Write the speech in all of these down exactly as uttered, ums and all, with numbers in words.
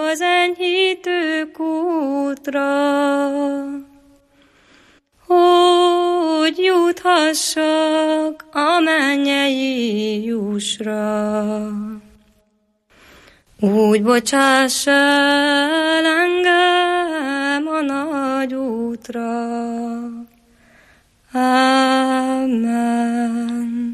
az enyhítő kútra, hogy juthassak a mennyei jussra. Úgy bocsáss el engem a nagy útra. Amen.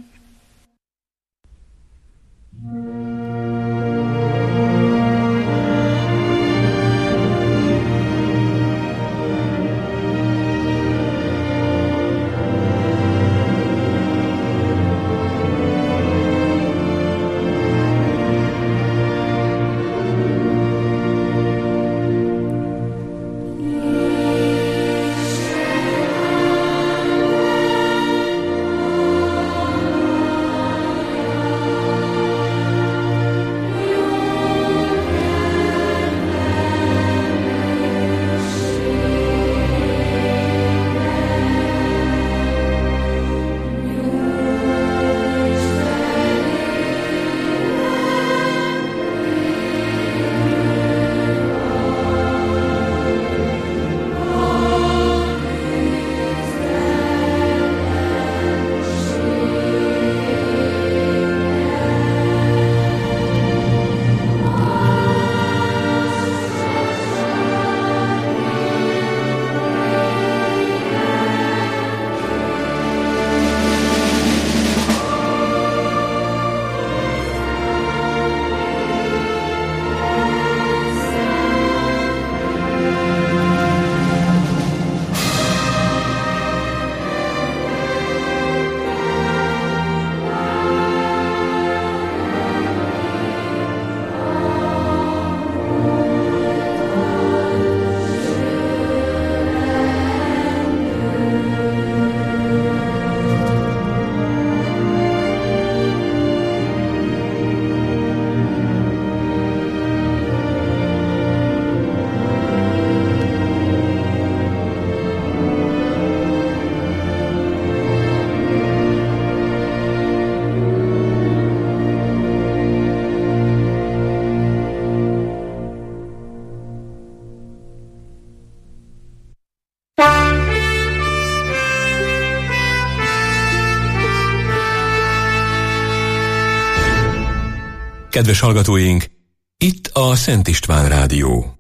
Kedves hallgatóink, itt a Szent István Rádió.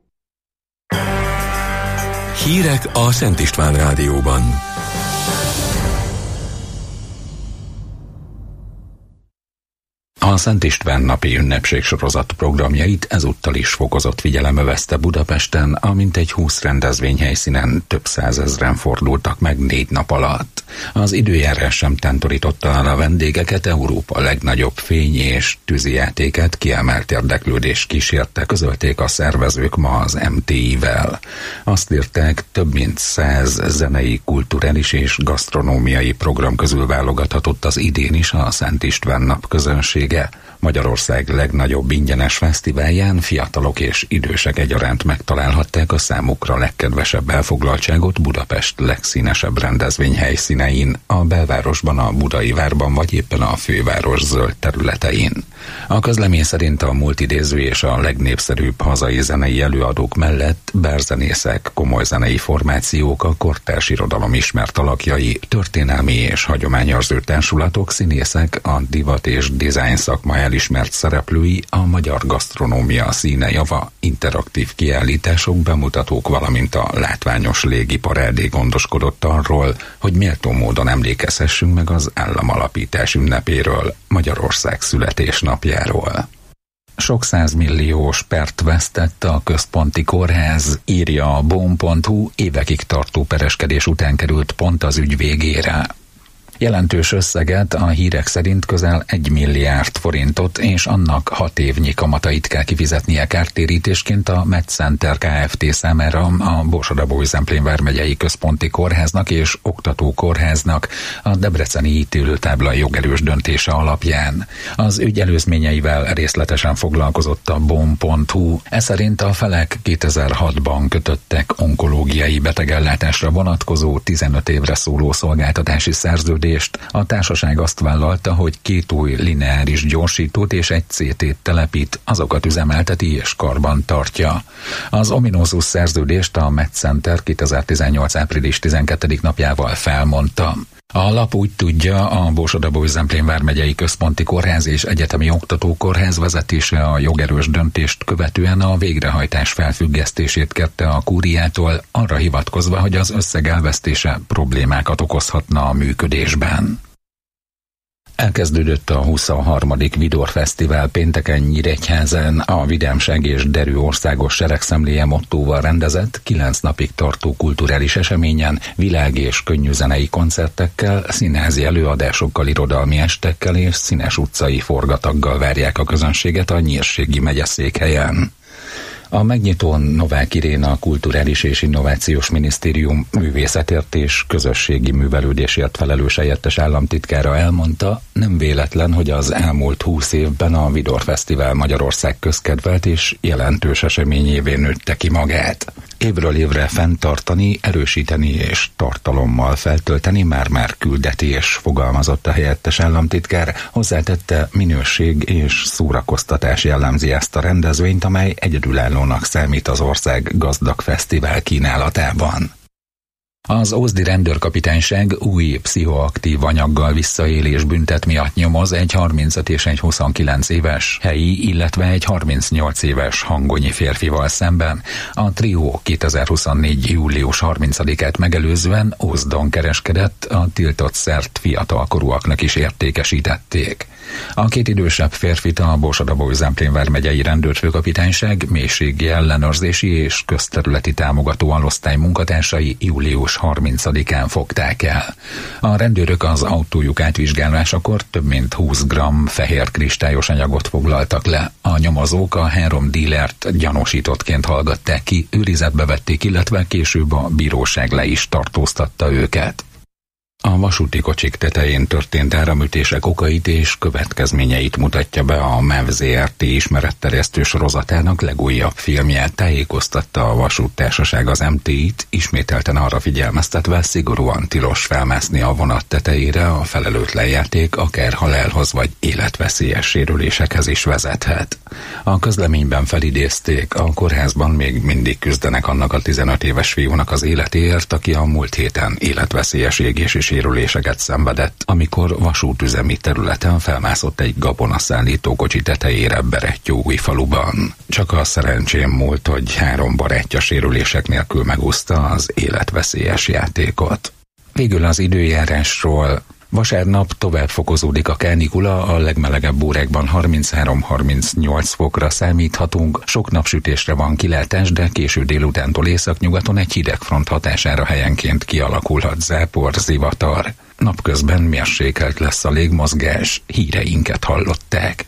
Hírek a Szent István Rádióban. A Szent István napi ünnepségsorozat programjait ezúttal is fokozott figyelem övezte Budapesten, amint egy húsz rendezvényhelyszínen több százezren fordultak meg négy nap alatt. Az időjárás sem tántorította el a vendégeket, Európa legnagyobb fény- és tűzijátéket kiemelt érdeklődés kísérte, közölték a szervezők ma az em té i-vel. Azt írták, több mint száz zenei, kulturális és gasztronómiai program közül válogathatott az idén is a Szent István nap közönsége. Magyarország legnagyobb ingyenes fesztiválján fiatalok és idősek egyaránt megtalálhatták a számukra legkedvesebb elfoglaltságot Budapest legszínesebb rendezvényhelyszínein, a belvárosban, a Budai Várban vagy éppen a főváros zöld területein. A közlemény szerint a multidéző és a legnépszerűbb hazai zenei előadók mellett bárzenészek, komoly zenei formációk, a kortárs irodalom ismert alakjai, történelmi és hagyományőrző társulatok, színészek, a divat és design szakma elismert szereplői, a magyar gasztronómia színe java, interaktív kiállítások, bemutatók, valamint a látványos légiparádé gondoskodott arról, hogy méltó módon emlékezhessünk meg az államalapítás ünnepéről, Magyarország születésnapjáról. Sok százmilliós pert vesztett a központi kórház, írja a bom pont hu, évekig tartó pereskedés után került pont az ügy végére. Jelentős összeget, a hírek szerint közel egy milliárd forintot és annak hat évnyi kamatait kell kifizetnie kártérítésként a MedCenter Kft. Számára a Borsod-Abaúj-Zemplén vármegyei központi kórháznak és oktatókórháznak a debreceni ítélőtábla jogerős döntése alapján. Az ügy előzményeivel részletesen foglalkozott a bom pont hu. Ez szerint a felek kétezer-hatban kötöttek onkológiai betegellátásra vonatkozó tizenöt évre szóló szolgáltatási szerződést, szerződést. A társaság azt vállalta, hogy két új lineáris gyorsítót és egy cé tét telepít, azokat üzemelteti és karban tartja. Az ominózus szerződést a MedCenter kétezer-tizennyolc április tizenkettedike napjával felmondta. A lap úgy tudja, a Borsod-Abaúj-Zemplén vármegyei központi kórház és egyetemi oktatókórház vezetése a jogerős döntést követően a végrehajtás felfüggesztését kérte a kúriától, arra hivatkozva, hogy az összeg elvesztése problémákat okozhatna a működésben. Elkezdődött a huszonharmadik Vidor Fesztivál pénteken Nyíregyházán, a Vidámság és Derű országos seregszemléje mottóval rendezett, kilenc napig tartó kulturális eseményen, világ- és könnyűzenei koncertekkel, színházi előadásokkal, irodalmi estekkel és színes utcai forgataggal várják a közönséget a Nyírségi megyeszékhelyen. A megnyitón Novák Iréna, a Kulturális és Innovációs Minisztérium művészetért és közösségi művelődésért felelős helyettes államtitkára elmondta, nem véletlen, hogy az elmúlt húsz évben a Vidor Fesztivál Magyarország közkedvelt és jelentős eseményévé nőtte ki magát. Évről évre fenntartani, erősíteni és tartalommal feltölteni már-már küldetés, fogalmazott a helyettes államtitkár, hozzátette, minőség és szórakoztatás jellemzi ezt a rendezvényt, amely egyedülállónak számít az ország gazdag fesztivál kínálatában. Az ózdi rendőrkapitányság új pszichoaktív anyaggal visszaélés büntet miatt nyomoz egy harmincöt és egy huszonkilenc éves helyi, illetve egy harmincnyolc éves hangonyi férfival szemben. A trió kétezer-huszonnégy. július harmincadikát megelőzően Ózdon kereskedett, a tiltott szert fiatalkorúaknak is értékesítették. A két idősebb férfit a Borsod-Abaúj-Zemplén vármegyei rendőrfőkapitányság mélységi ellenőrzési és közterületi támogató alosztály munkatársai július harmincadikán fogták el. A rendőrök az autójuk átvizsgálásakor több mint húsz gramm fehér kristályos anyagot foglaltak le. A nyomozók a három dílert gyanúsítottként hallgatták ki, őrizetbe vették, illetve később a bíróság le is tartóztatta őket. A vasúti kocsik tetején történt áramütések okait és következményeit mutatja be a MÁV zé er té ismeretterjesztő sorozatának legújabb filmje, tájékoztatta a vasúttársaság az em té í-t, ismételten arra figyelmeztetve, szigorúan tilos felmászni a vonat tetejére, a felelőtlen játék akár halálhoz vagy életveszélyes sérülésekhez is vezethet. A közleményben felidézték, a kórházban még mindig küzdenek annak a tizenöt éves fiúnak az életéért, aki a múlt héten életveszélyes égési sérüléseket szenvedett, amikor vasútüzemi területen felmászott egy gabonaszállító kocsi tetejére Berettyóújfaluban. Csak a szerencsém múlt, hogy három barátja sérülések nélkül megúszta az életveszélyes játékot. Végül az időjárásról. Vasárnap tovább fokozódik a kánikula, a legmelegebb órákban harminchárom-harmincnyolc fokra számíthatunk, sok napsütésre van kilátás, de késő délutántól északnyugaton egy hidegfront hatására helyenként kialakulhat zápor, zivatar. Napközben mérsékelt lesz a légmozgás, híreinket hallották.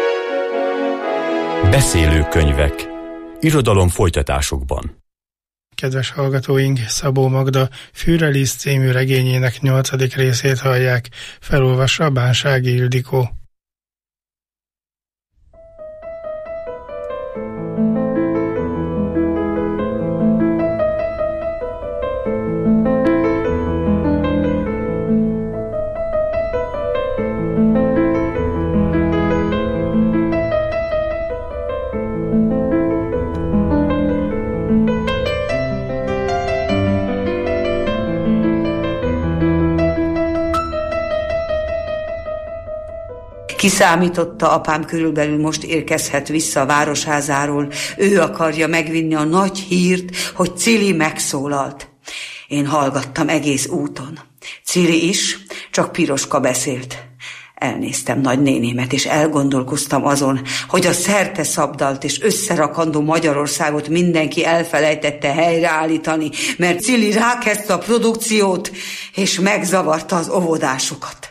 Beszélő könyvek. Irodalom folytatásokban. Kedves hallgatóink, Szabó Magda Fürelisz című regényének nyolcadik részét hallják, felolvassa Bánsági Ildikó. Kiszámította, apám körülbelül most érkezhet vissza a városházáról. Ő akarja megvinni a nagy hírt, hogy Cili megszólalt. Én hallgattam egész úton. Cili is, csak Piroska beszélt. Elnéztem nagynénémet, és elgondolkoztam azon, hogy a szerte szabdalt és összerakandó Magyarországot mindenki elfelejtette helyreállítani, mert Cili rákezdte a produkciót, és megzavarta az óvodásokat.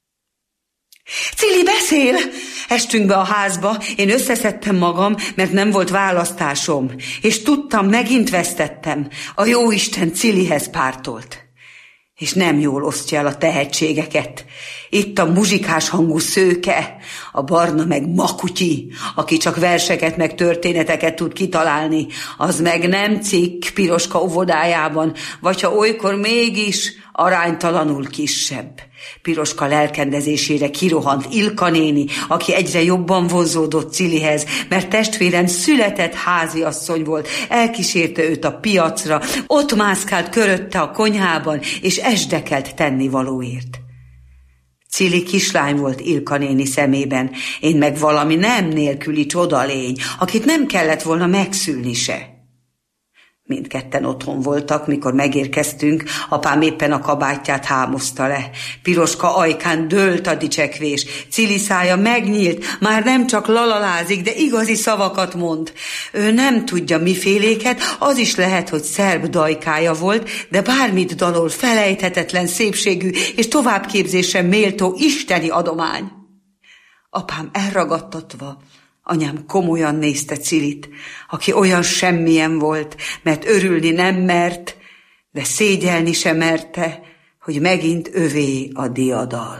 Cili beszél! Estünk be a házba, én összeszedtem magam, mert nem volt választásom, és tudtam, megint vesztettem. A jóisten Cilihez pártolt. És nem jól osztja el a tehetségeket. Itt a muzsikás hangú szőke, a barna meg makutyi, aki csak verseket meg történeteket tud kitalálni, az meg nem cikk Piroska óvodájában, vagy ha olykor mégis aránytalanul kisebb. Piroska lelkendezésére kirohant Ilka néni, aki egyre jobban vonzódott Cilihez, mert testvérem született háziasszony volt, elkísérte őt a piacra, ott mászkált körötte a konyhában, és esdekelt tennivalóért. Cili kislány volt Ilka néni szemében, én meg valami nem nélküli csodalény, akit nem kellett volna megszülni se. Mindketten otthon voltak, mikor megérkeztünk, apám éppen a kabátját hámozta le. Piroska ajkán dőlt a dicsekvés, Cili szája megnyílt, már nem csak lalalázik, de igazi szavakat mond. Ő nem tudja miféléket, az is lehet, hogy szerb dajkája volt, de bármit dalol, felejthetetlen szépségű és továbbképzésre méltó isteni adomány. Apám elragadtatva, anyám komolyan nézte Cilit, aki olyan semmilyen volt, mert örülni nem mert, de szégyelni sem merte, hogy megint övé a diadal.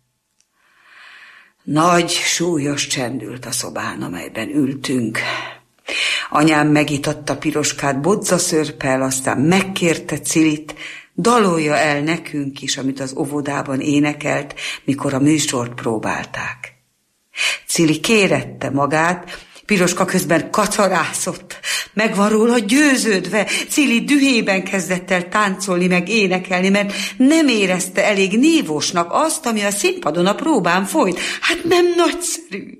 Nagy, súlyos csend ült a szobán, amelyben ültünk. Anyám megitatta Piroskát bodzaszörppel, aztán megkérte Cilit, dalolja el nekünk is, amit az óvodában énekelt, mikor a műsort próbálták. Cili kérette magát, Piroska közben kacarászott. Meg van róla győződve, Cili dühében kezdett el táncolni, meg énekelni, mert nem érezte elég nívósnak azt, ami a színpadon a próbán folyt. Hát nem nagyszerű.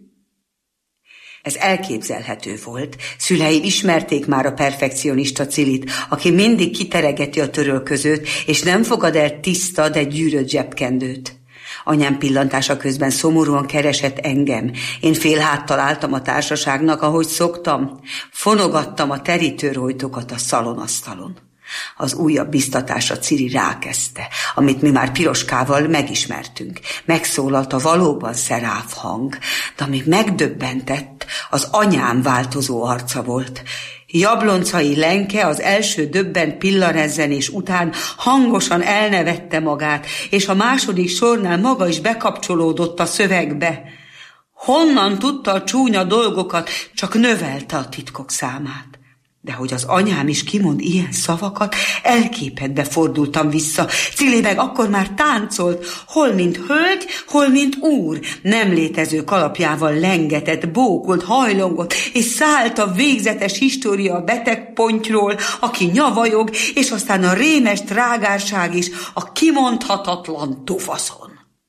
Ez elképzelhető volt. Szüleim ismerték már a perfekcionista Cilit, aki mindig kiteregeti a törölközőt, és nem fogad el tiszta, de gyűrött zsebkendőt. Anyám pillantása közben szomorúan keresett engem. Én félháttal álltam a társaságnak, ahogy szoktam. Fonogattam a terítőrojtokat a szalonasztalon. Az újabb biztatásra Cili rákezdte, amit mi már Piroskával megismertünk. Megszólalt a valóban szeráf hang, de ami megdöbbentett, az anyám változó arca volt. Jabloncai Lenke az első döbbent pillanezzenés után hangosan elnevette magát, és a második sornál maga is bekapcsolódott a szövegbe. Honnan tudta a csúnya dolgokat, csak növelte a titkok számát. De hogy az anyám is kimond ilyen szavakat, elképedve fordultam vissza. Cili meg akkor már táncolt, hol mint hölgy, hol mint úr. Nem létező kalapjával lengetett, bókolt, hajlongott, és szállt a végzetes história a beteg pontyról, aki nyavajog, és aztán a rémes trágárság is a kimondhatatlan tufaszon.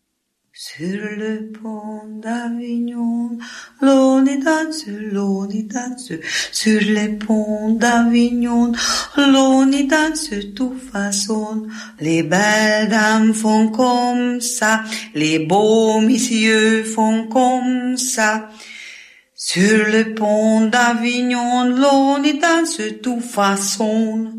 Sur le pont d'Avignon, l'on y danse, l'on y danse. Sur le pont d'Avignon, l'on y danse tout façon. Les belles dames font comme ça, les beaux messieurs font comme ça. Sur le pont d'Avignon, l'on y danse tout façon.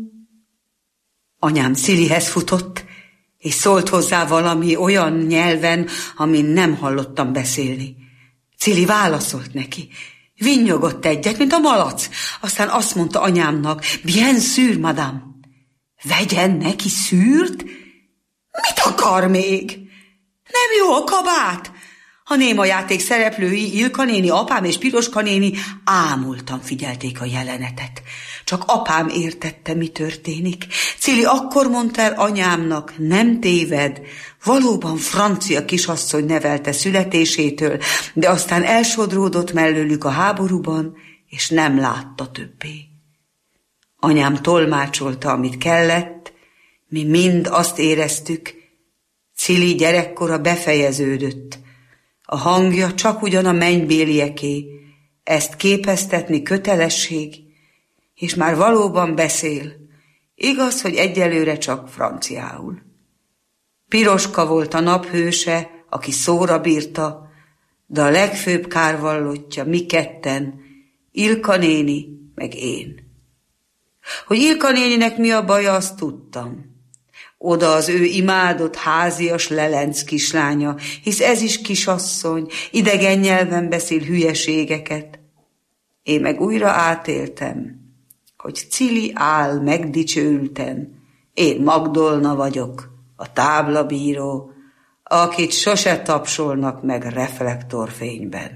Anyám Cilihez futott, és szólt hozzá valami olyan nyelven, amin nem hallottam beszélni. Cili válaszolt neki, Vinnyogott egyet, mint a malac. Aztán azt mondta anyámnak, bien sûr, madame. Vegyen neki szűrt? Mit akar még? Nem jó a kabát? A néma játék szereplői, Ilka néni, apám és Piroska néni ámultan figyelték a jelenetet. Csak apám értette, mi történik. Cili akkor mondta el anyámnak, nem téved, valóban francia kisasszony nevelte születésétől, de aztán elsodródott mellőlük a háborúban, és nem látta többé. Anyám tolmácsolta, amit kellett, mi mind azt éreztük, Cili gyerekkora befejeződött. A hangja csak ugyan a mennybélieké, ezt képeztetni kötelesség, és már valóban beszél. Igaz, hogy egyelőre csak franciául. Piroska volt a naphőse, aki szóra bírta, de a legfőbb kárvallottja mi ketten, Ilka néni meg én. Hogy Ilka néninek mi a baja, azt tudtam. Oda az ő imádott házias lelenc kislánya, hisz ez is kisasszony, idegen nyelven beszél hülyeségeket. Én meg újra átéltem, hogy Cili áll megdicsőülten, én Magdolna vagyok, a táblabíró, akit sose tapsolnak meg reflektorfényben.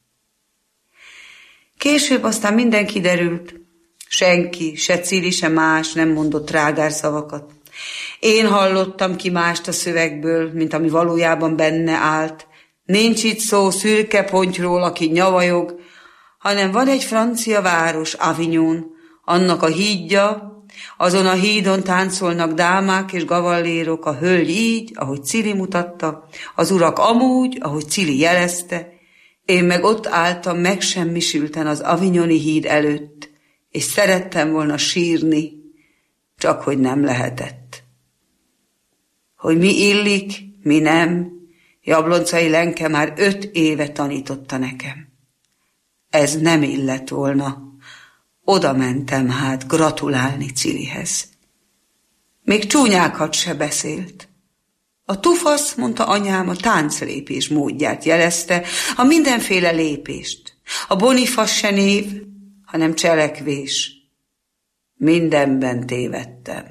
Később aztán minden kiderült, senki, se Cili, se más nem mondott trágár szavakat. Én hallottam ki mást a szövegből, mint ami valójában benne állt. Nincs itt szó szürke pontyról, aki nyavajog, hanem van egy francia város, Avignon, annak a hídja, azon a hídon táncolnak dámák és gavallérok, a hölgy így, ahogy Cili mutatta, az urak amúgy, ahogy Cili jelezte, én meg ott álltam megsemmisülten az avignoni híd előtt, és szerettem volna sírni, csak hogy nem lehetett. Hogy mi illik, mi nem, Jabloncai Lenke már öt éve tanította nekem. Ez nem illett volna. Oda mentem hát gratulálni Cilihez. Még csúnyákat se beszélt. A tufasz, mondta anyám, a tánclépés módját jelezte, a mindenféle lépést. A Boniface se név, hanem cselekvés. Mindenben tévedtem.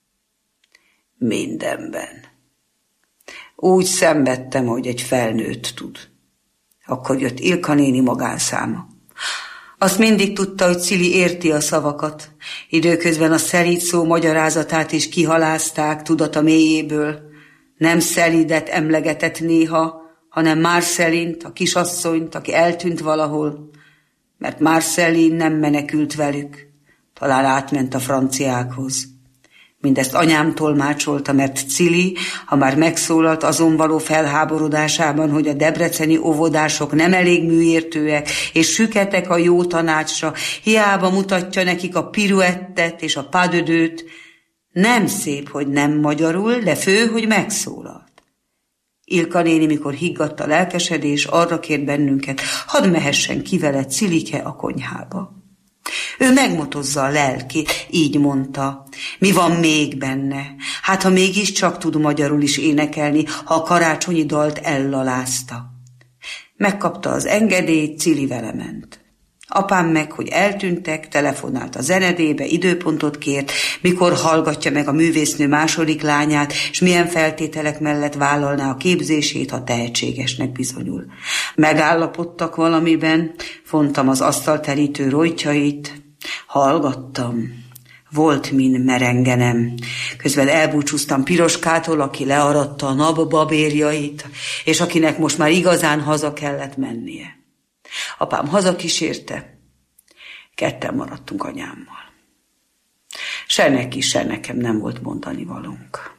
Mindenben. Úgy szenvedtem, hogy egy felnőtt tud. Akkor jött Ilka néni magánszáma. Azt mindig tudta, hogy Cili érti a szavakat. Időközben a szelíd szó magyarázatát is kihalázták tudata mélyéből. Nem Szelidet emlegetett néha, hanem Marcelint, a kisasszonyt, aki eltűnt valahol, mert Marcelin nem menekült velük, talán átment a franciákhoz. Mindezt anyám tolmácsolta, mert Cili, ha már megszólalt azon való felháborodásában, hogy a debreceni óvodások nem elég műértőek, és süketek a jó tanácsra, hiába mutatja nekik a piruettet és a pas de deux-t, nem szép, hogy nem magyarul, de fő, hogy megszólalt. Ilka néni, mikor higgadt a lelkesedés, arra kért bennünket, hadd mehessen ki vele Cilike a konyhába. Ő megmotozza a lelkét, így mondta. Mi van még benne? Hát, ha mégiscsak tud magyarul is énekelni, ha a karácsonyi dalt ellalázta. Megkapta az engedélyt, Cili vele ment. Apám meg, hogy eltűntek, telefonált a zenedébe, időpontot kért, mikor hallgatja meg a művésznő második lányát, és milyen feltételek mellett vállalná a képzését, ha tehetségesnek bizonyul. Megállapodtak valamiben, fontam az asztalterítő rojtjait, hallgattam. Volt min merengenem. Közben elbúcsúztam Piroskától, aki learatta a napbabérjait, és akinek most már igazán haza kellett mennie. Apám hazakísérte, ketten maradtunk anyámmal. Se neki, se nekem nem volt mondani valónk.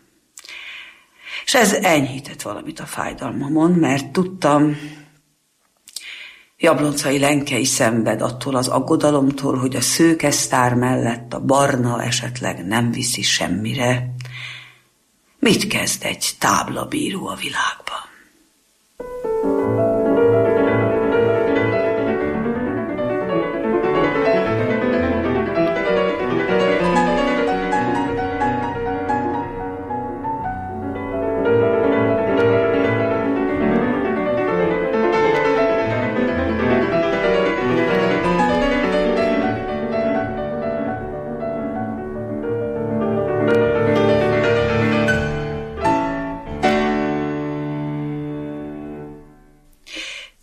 És ez enyhített valamit a fájdalmamon, mert tudtam, Jabloncai Lenke is szenved attól az aggodalomtól, hogy a szőke sztár mellett a barna esetleg nem viszi semmire. Mit kezd egy táblabíró a világban?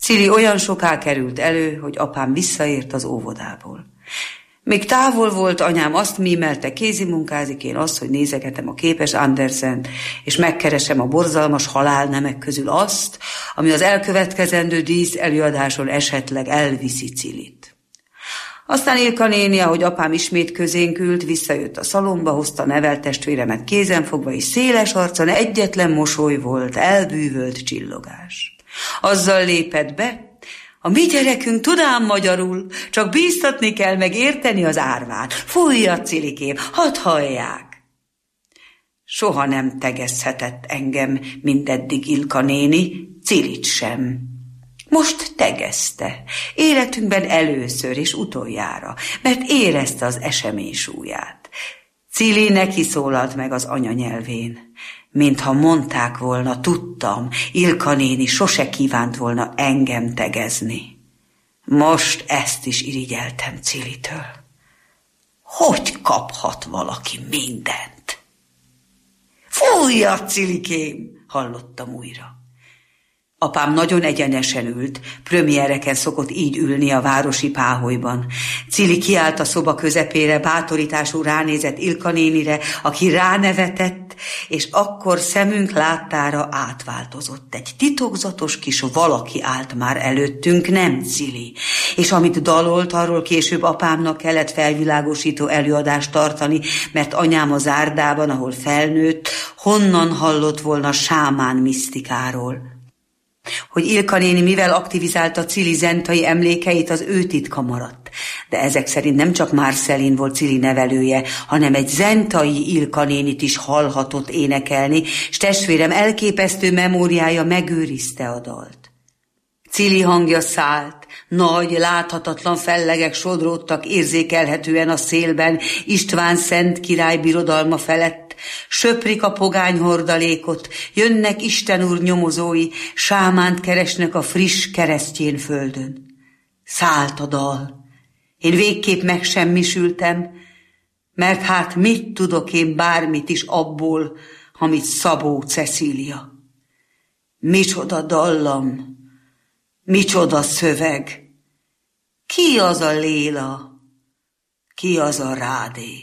Cili olyan soká került elő, hogy apám visszaért az óvodából. Még távol volt, anyám azt mímelte, kézimunkázik, én azt, hogy nézegetem a képes Andersent, és megkeresem a borzalmas halálnemek közül azt, ami az elkövetkezendő dísz előadáson esetleg elviszi Cilit. Aztán Ilka néni, ahogy apám ismét közénk ült, visszajött a szalomba, hozta neveltestvéremet kézenfogva, és széles arcon egyetlen mosoly volt, elbűvölt csillogás. Azzal lépett be: a mi gyerekünk tud ám magyarul, csak bíztatni kell meg érteni az árvát. Fújja, Cilikém, hadd hallják. Soha nem tegezhetett engem mindeddig Ilka néni, Cilit sem. Most tegezte, életünkben először és utoljára, mert érezte az esemény súlyát. Cili neki szólalt meg az anyanyelvén. Mintha mondták volna, tudtam, Ilka néni sose kívánt volna engem tegezni. Most ezt is irigyeltem Cilitől. Hogy kaphat valaki mindent? Fújja, Cilikém, hallottam újra. Apám nagyon egyenesen ült, premiereken szokott így ülni a városi páholyban. Cili kiállt a szoba közepére, bátorítású ránézett Ilka nénire, aki ránevetett, és akkor szemünk láttára átváltozott. Egy titokzatos kis valaki állt már előttünk, nem Cili. És amit dalolt, arról később apámnak kellett felvilágosító előadást tartani, mert anyám a zárdában, ahol felnőtt, honnan hallott volna sámán misztikáról. Hogy Ilka néni mivel aktivizálta Cili zentai emlékeit, az ő titka maradt. De ezek szerint nem csak Marcelin volt Cili nevelője, hanem egy zentai Ilka nénit is hallhatott énekelni, s testvérem elképesztő memóriája megőrizte a dalt. Cili hangja szállt, nagy, láthatatlan fellegek sodródtak érzékelhetően a szélben István szent király birodalma felett, söprik a pogány hordalékot, jönnek Isten úr nyomozói, sámánt keresnek a friss keresztjén földön. Szállt a dal. Én végképp megsemmisültem, mert hát mit tudok én bármit is abból, amit Szabó Cecília. Micsoda dallam, micsoda szöveg, ki az a Léla, ki az a Rádé?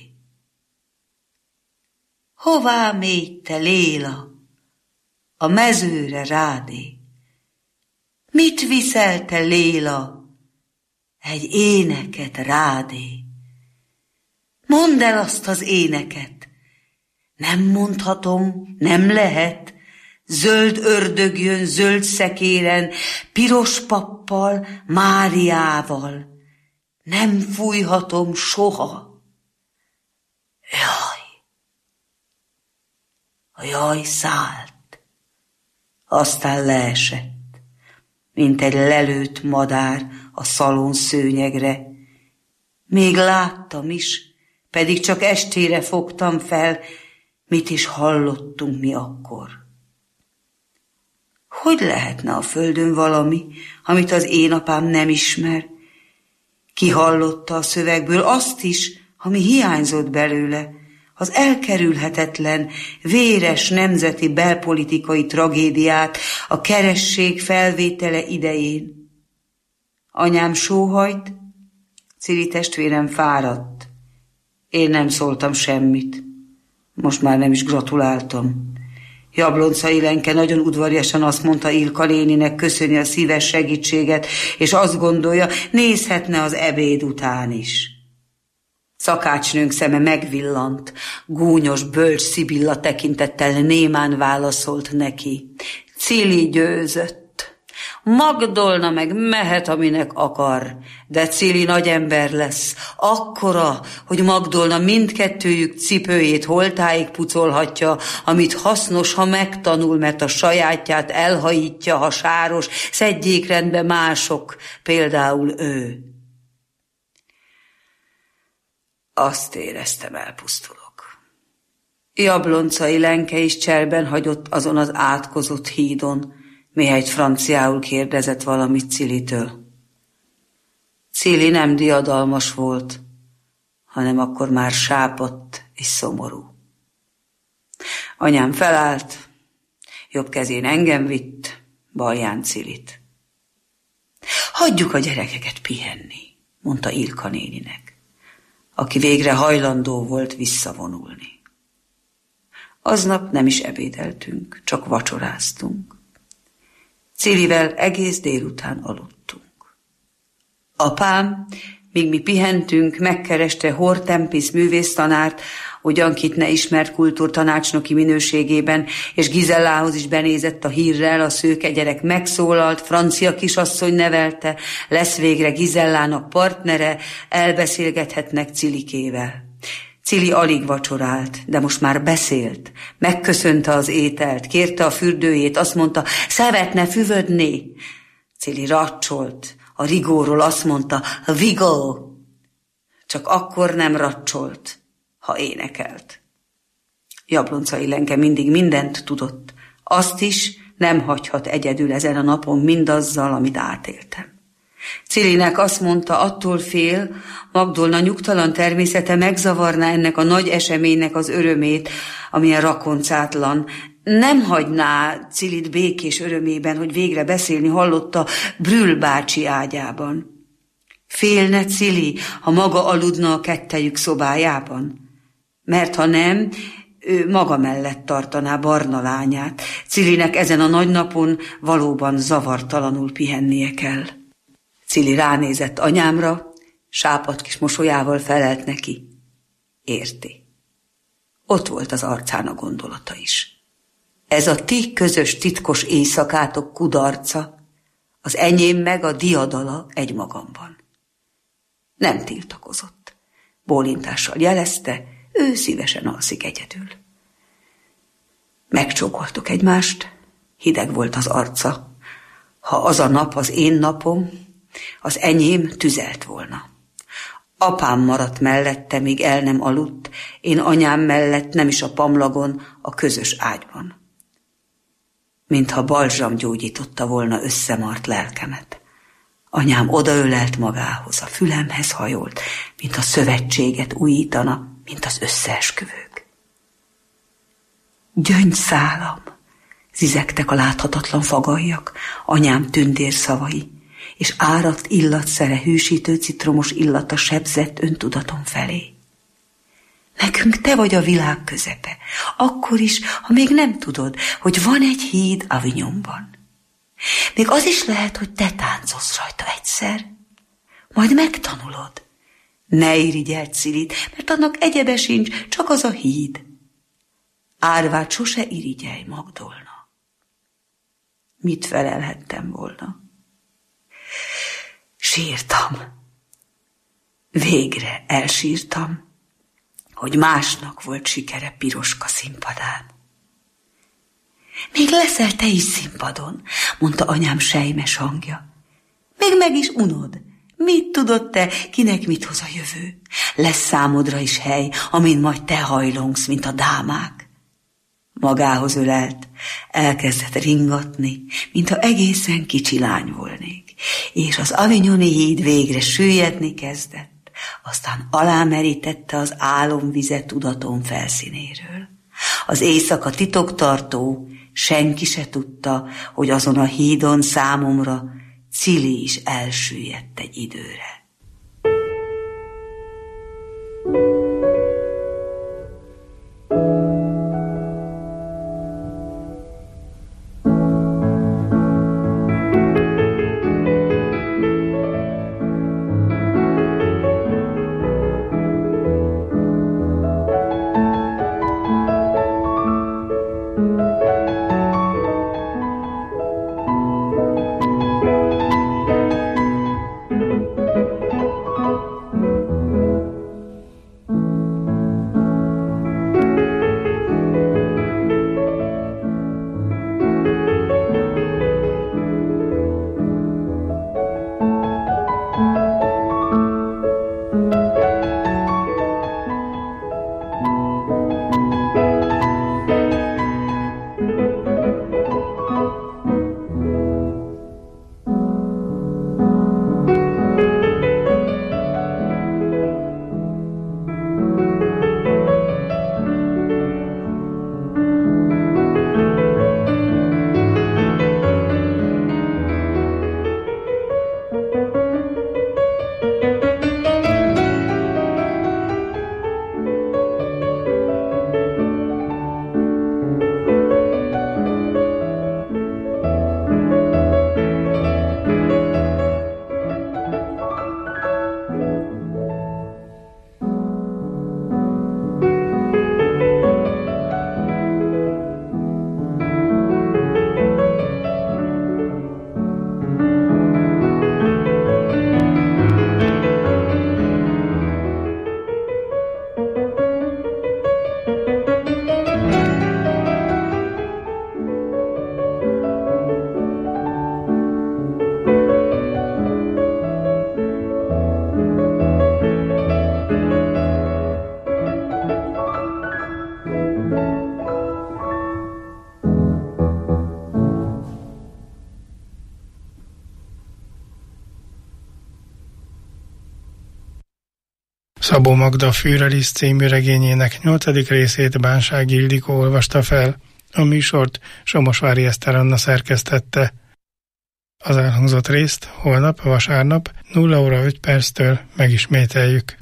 Hová mégy te, Léla, a mezőre, Rádé? Mit viszel te, Léla, egy éneket, Rádé? Mondd el azt az éneket. Nem mondhatom, nem lehet. Zöld ördög jön zöld szekéren, piros pappal, Máriával. Nem fújhatom soha. Jaj! A jaj szállt, aztán leesett, mint egy lelőtt madár a szalon szőnyegre. Még láttam is, pedig csak estére fogtam fel, mit is hallottunk mi akkor. Hogy lehetne a földön valami, amit az én apám nem ismer? Ki hallotta a szövegből azt is, ami hiányzott belőle, az elkerülhetetlen, véres nemzeti belpolitikai tragédiát a keresség felvétele idején. Anyám sóhajt, Cili testvérem fáradt. Én nem szóltam semmit. Most már nem is gratuláltam. Jablonca Ilenke nagyon udvariasan azt mondta Ilka néninek, köszöni a szíves segítséget, és azt gondolja, nézhetne az ebéd után is. Szakácsnőnk szeme megvillant, gúnyos, bölcs Szibilla tekintettel némán válaszolt neki. Cili győzött. Magdolna meg mehet, aminek akar, de Cili nagy ember lesz, akkora, hogy Magdolna mindkettőjük cipőjét holtáig pucolhatja, amit hasznos, ha megtanul, mert a sajátját elhajítja, ha sáros, szedjék rendbe mások, például ő. Azt éreztem, elpusztulok. Jablonca Ilenke is cserben hagyott azon az átkozott hídon, mihelyt franciául kérdezett valamit Cilitől. Cili nem diadalmas volt, hanem akkor már sápadt és szomorú. Anyám felállt, jobb kezén engem vitt, balján Cilit. Hagyjuk a gyerekeket pihenni, mondta Ilka néninek, aki végre hajlandó volt visszavonulni. Aznap nem is ebédeltünk, csak vacsoráztunk. Cilivel egész délután aludtunk. Apám, míg mi pihentünk, megkereste Hortempis művésztanárt, ugyankit ne ismert kultúrtanácsnoki minőségében, és Gizellához is benézett a hírrel, a szőke gyerek megszólalt, francia kisasszony nevelte, lesz végre Gizellának partnere, elbeszélgethetnek Cilikével. Cili alig vacsorált, de most már beszélt, megköszönte az ételt, kérte a fürdőjét, azt mondta, szeretne füvödni. Cili racsolt, a rigóról azt mondta, vigó. Csak akkor nem racsolt, ha énekelt. Jablonca Illenke mindig mindent tudott, azt is nem hagyhat egyedül ezen a napon mindazzal, amit átéltem. Cilinek azt mondta, attól fél, Magdolna nyugtalan természete megzavarná ennek a nagy eseménynek az örömét, amilyen rakoncátlan. Nem hagyná Cilit békés örömében, hogy végre beszélni hallotta Brühl bácsi ágyában. Félne Cili, ha maga aludna a kettejük szobájában? Mert ha nem, ő maga mellett tartaná barna lányát. Cilinek ezen a nagy napon valóban zavartalanul pihennie kell. Cili ránézett anyámra, sápadt kis mosolyával felelt neki. Érti. Ott volt az arcán a gondolata is. Ez a ti közös titkos éjszakátok kudarca, az enyém meg a diadala egy magamban. Nem tiltakozott. Bólintással jelezte, ő szívesen alszik egyedül. Megcsókoltuk egymást, hideg volt az arca. Ha az a nap az én napom, az enyém tüzelt volna. Apám maradt mellette, míg el nem aludt, én anyám mellett nem is a pamlagon, a közös ágyban. Mintha balzsam gyógyította volna összemart lelkemet. Anyám odaölelt magához, a fülemhez hajolt, mint a szövetséget újítana, mint az összeesküvők. Gyöngyszálam, zizegtek a láthatatlan fagajjak, anyám tündér szavai, és áradt illatszere hűsítő citromos illata sebzett öntudatom felé. Nekünk te vagy a világ közepe, akkor is, ha még nem tudod, hogy van egy híd Avignonban. Még az is lehet, hogy te táncolsz rajta egyszer. Majd megtanulod. Ne irigyeld Cilit, mert annak egyebe sincs, csak az a híd. Árvát sose irigyelj, Magdolna. Mit felelhettem volna? Sírtam. Végre elsírtam, hogy másnak volt sikere Piroska színpadán. Még leszel te is színpadon, mondta anyám sejmes hangja. Még meg is unod. Mit tudod te, kinek mit hoz a jövő? Lesz számodra is hely, amin majd te hajlongsz, mint a dámák. Magához ölelt, elkezdett ringatni, mintha egészen kicsi lány volnék, és az avignoni híd végre süllyedni kezdett, aztán alámerítette az álomvize tudatom felszínéről. Az éjszaka titoktartó, senki se tudta, hogy azon a hídon számomra Cili is elsüllyedt egy időre. Szabó Magda Fürelisz című regényének nyolcadik részét Bánsági Ildikó olvasta fel. A műsort Somosvári Eszter Anna szerkesztette. Az elhangzott részt holnap, vasárnap nulla óra öt perctől megismételjük.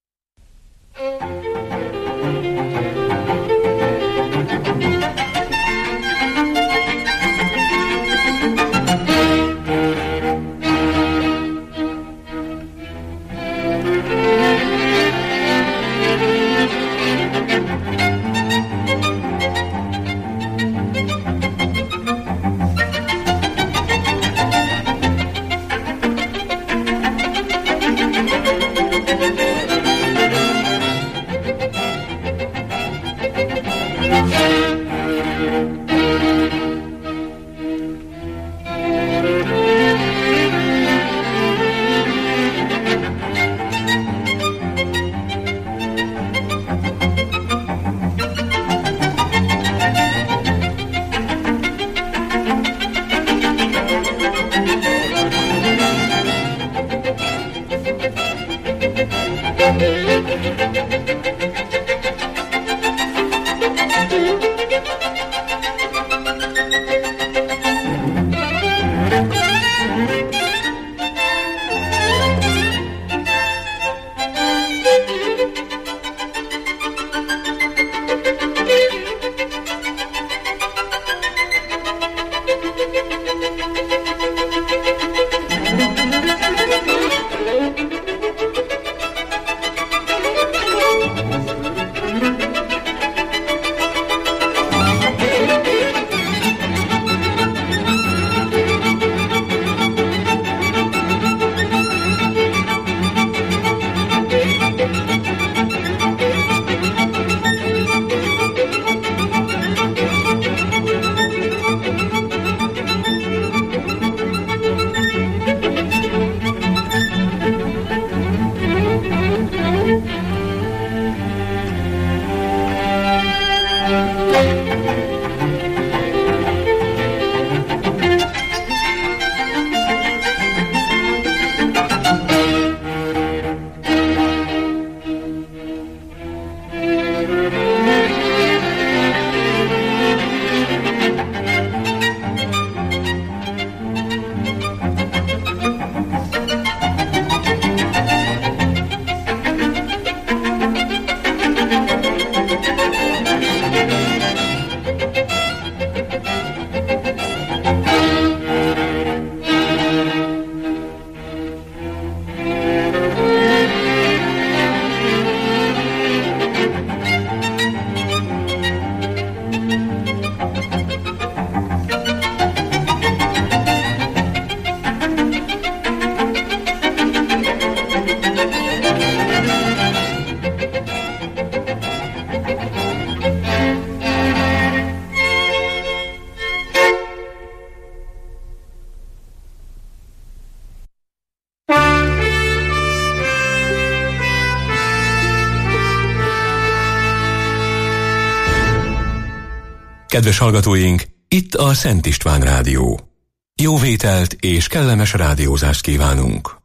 Kedves hallgatóink, itt a Szent István Rádió. Jó vételt és kellemes rádiózást kívánunk.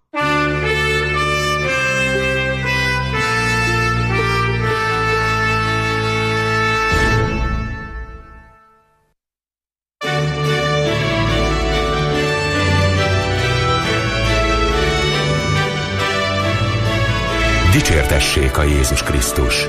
Dicsértessék a Jézus Krisztus!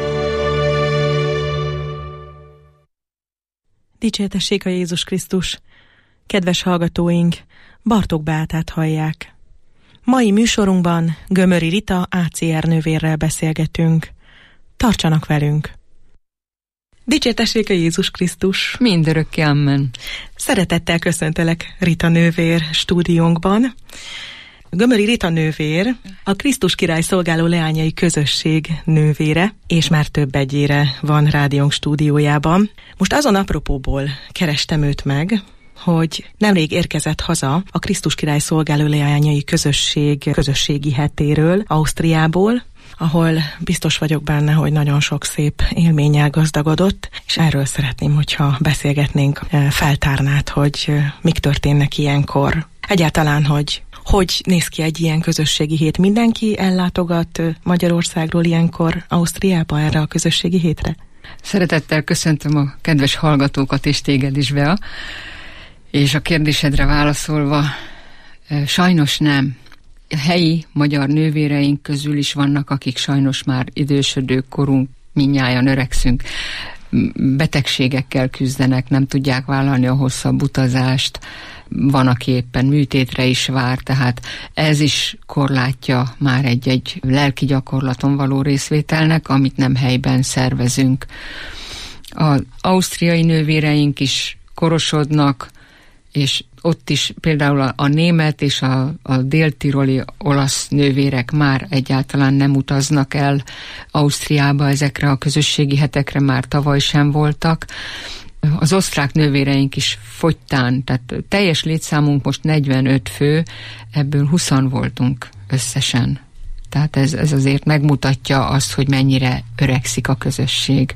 Dicsértessék a Jézus Krisztus! Kedves hallgatóink, Bartók Beátát hallják. Mai műsorunkban Gömöri Rita á cé er nővérrel beszélgetünk. Tartsanak velünk! Dicsértessék a Jézus Krisztus! Mindörökké amen! Szeretettel köszöntelek Rita nővér stúdiónkban. Gömöri Rita nővér a Krisztus Király Szolgáló Leányai Közösség nővére, és már több egyére van rádiónk stúdiójában. Most azon apropóból kerestem őt meg, hogy nemrég érkezett haza a Krisztus Király Szolgáló Leányai Közösség közösségi hetéről, Ausztriából, ahol biztos vagyok benne, hogy nagyon sok szép élménnyel gazdagodott, és erről szeretném, hogyha beszélgetnénk, feltárnád, hogy mik történnek ilyenkor. Egyáltalán, hogy Hogy néz ki egy ilyen közösségi hét? Mindenki ellátogat Magyarországról ilyenkor Ausztriába erre a közösségi hétre? Szeretettel köszöntöm a kedves hallgatókat és téged is, Bea. És a kérdésedre válaszolva, sajnos nem. Helyi magyar nővéreink közül is vannak, akik sajnos már idősödő korunk, mindnyájan öregszünk, betegségekkel küzdenek, nem tudják vállalni a hosszabb utazást, van, aki éppen műtétre is vár, tehát ez is korlátja már egy-egy lelki gyakorlaton való részvételnek, amit nem helyben szervezünk. Az ausztriai nővéreink is korosodnak, és ott is például a, a német és a, a déltiroli olasz nővérek már egyáltalán nem utaznak el Ausztriába, ezekre a közösségi hetekre már tavaly sem voltak. Az osztrák nővéreink is fogytán, tehát teljes létszámunk most negyvenöt fő, ebből húszan voltunk összesen. Tehát ez, ez azért megmutatja azt, hogy mennyire öregszik a közösség.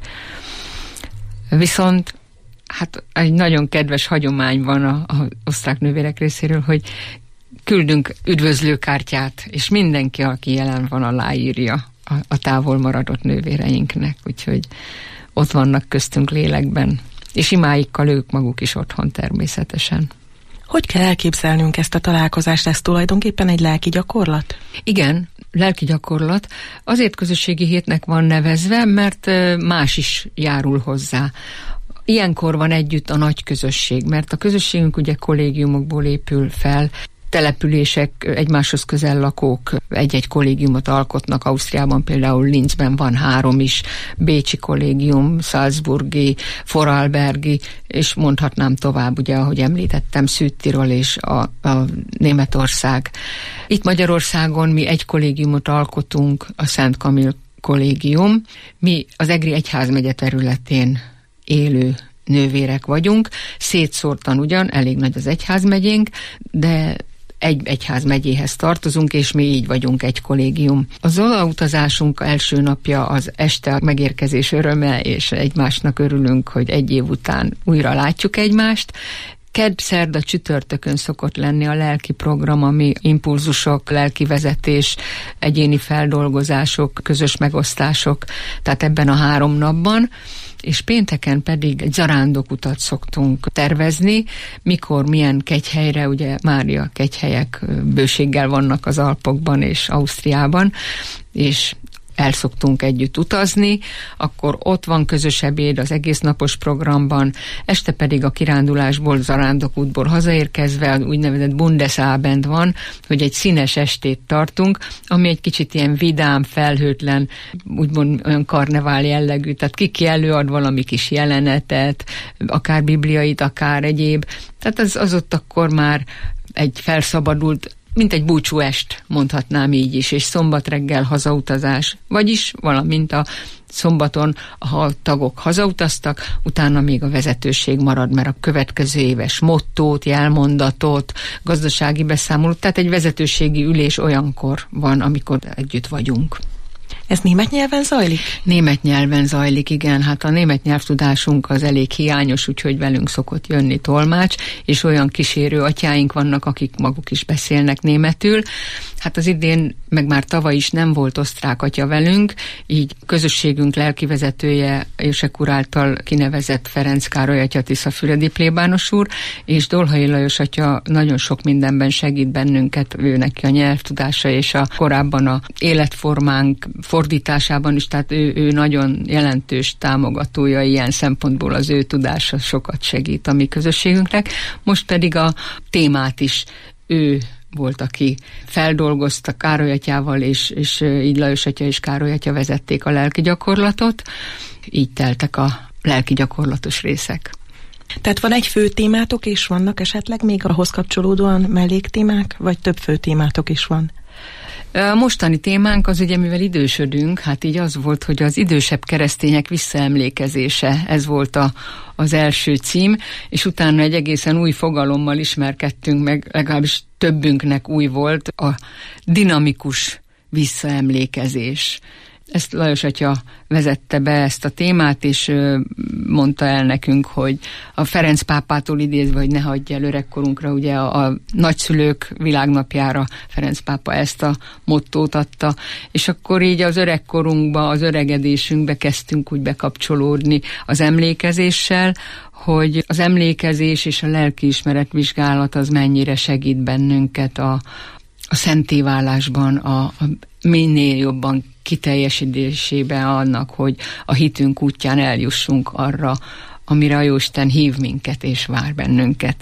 Viszont hát egy nagyon kedves hagyomány van az osztrák nővérek részéről, hogy küldünk üdvözlőkártyát, és mindenki, aki jelen van, aláírja a, a távol maradott nővéreinknek, úgyhogy ott vannak köztünk lélekben, és imáikkal ők maguk is otthon természetesen. Hogy kell elképzelnünk ezt a találkozást? Ez tulajdonképpen egy lelki gyakorlat? Igen, lelki gyakorlat. Azért közösségi hétnek van nevezve, mert más is járul hozzá. Ilyenkor van együtt a nagy közösség, mert a közösségünk ugye kollégiumokból épül fel, települések, egymáshoz közel lakók egy-egy kollégiumot alkotnak. Ausztriában például Linzben van három is, bécsi kollégium, salzburgi, vorarlbergi, és mondhatnám tovább, ugye, ahogy említettem, Südtirol és a, a Németország. Itt Magyarországon mi egy kollégiumot alkotunk, a Szent Kamil kollégium. Mi az Egri egyházmegye területén élő nővérek vagyunk, szétszórtan ugyan, elég nagy az egyházmegyénk, de egy egyházmegyéhez tartozunk, és mi így vagyunk egy kollégium. Az odautazásunk első napja az este a megérkezés öröme, és egymásnak örülünk, hogy egy év után újra látjuk egymást. Kedd, szerda, csütörtökön szokott lenni a lelki program, ami impulzusok, lelki vezetés, egyéni feldolgozások, közös megosztások, tehát ebben a három napban, és pénteken pedig egy zarándokutat szoktunk tervezni, mikor milyen kegyhelyre, ugye Mária kegyhelyek bőséggel vannak az Alpokban és Ausztriában, és el szoktunk együtt utazni, akkor ott van közös ebéd az egész napos programban, este pedig a kirándulásból, zarándokútból hazaérkezve úgynevezett Bundesabend van, hogy egy színes estét tartunk, ami egy kicsit ilyen vidám, felhőtlen, úgymond olyan karnevál jellegű, tehát ki előad valami kis jelenetet, akár bibliait, akár egyéb, tehát az, az ott akkor már egy felszabadult, mint egy búcsúest, mondhatnám így is, és szombat reggel hazautazás. Vagyis valamint a szombaton, ha a tagok hazautaztak, utána még a vezetőség marad, mert a következő éves mottót, jelmondatot, gazdasági beszámolót, tehát egy vezetőségi ülés olyankor van, amikor együtt vagyunk. Ez német nyelven zajlik? Német nyelven zajlik, igen. Hát a német nyelvtudásunk az elég hiányos, úgyhogy velünk szokott jönni tolmács, és olyan kísérő atyáink vannak, akik maguk is beszélnek németül. Hát az idén, meg már tavaly is nem volt osztrák atya velünk, így közösségünk lelkivezetője, Jósek úr által kinevezett Ferenc Károly atya Tiszafüredi plébános úr, és Dolhai Lajos atya nagyon sok mindenben segít bennünket, ő neki a nyelvtudása, és a korábban a életformánk fordításában is, tehát ő, ő nagyon jelentős támogatója ilyen szempontból, az ő tudása sokat segít a mi közösségünknek. Most pedig a témát is ő volt, aki feldolgozta Károly atyával, és, és így Lajos atya és Károly atya vezették a lelki gyakorlatot. Így teltek a lelki gyakorlatos részek. Tehát van egy fő témátok, és vannak esetleg még ahhoz kapcsolódóan melléktémák, vagy több fő témátok is van? A mostani témánk az ugye, mivel idősödünk, hát így az volt, hogy az idősebb keresztények visszaemlékezése, ez volt a, az első cím, és utána egy egészen új fogalommal ismerkedtünk meg, legalábbis többünknek új volt, a dinamikus visszaemlékezés. Ezt Lajos atya vezette be ezt a témát, és mondta el nekünk, hogy a Ferenc pápától idézve, hogy ne hagyj el öregkorunkra, ugye a, a nagyszülők világnapjára Ferenc pápa ezt a mottót adta, és akkor így az öregkorunkba, az öregedésünkbe kezdtünk úgy bekapcsolódni az emlékezéssel, hogy az emlékezés és a lelkiismeret vizsgálat az mennyire segít bennünket a, a szentéválásban, a, a minél jobban kiteljesedésében annak, hogy a hitünk útján eljussunk arra, amire a Jóisten hív minket és vár bennünket.